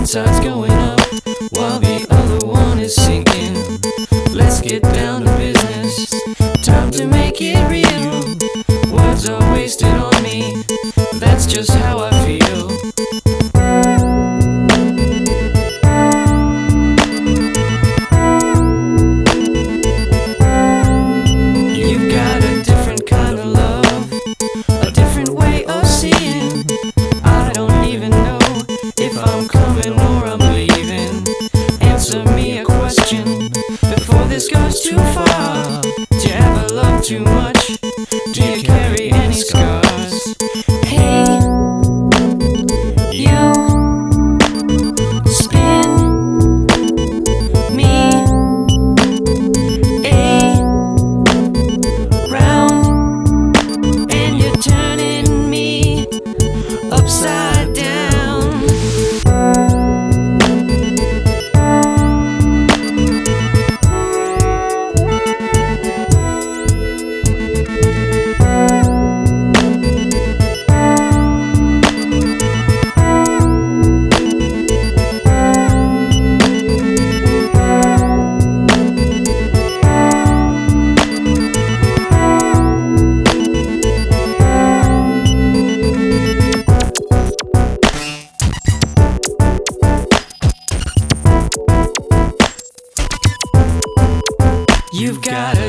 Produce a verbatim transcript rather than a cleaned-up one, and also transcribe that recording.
side's going up while the other one is sinking. Let's get down to business, time to make it real. Words are wasted on me, that's just how I feel. You've got a different kind of love, a different way of seeing. I don't even know if I'm coming or I'm leaving. Answer me a question before this goes too far. Do you ever love too much? Do you carry any scars? Hey, you spin me around, and you're turning me upside down. You've got a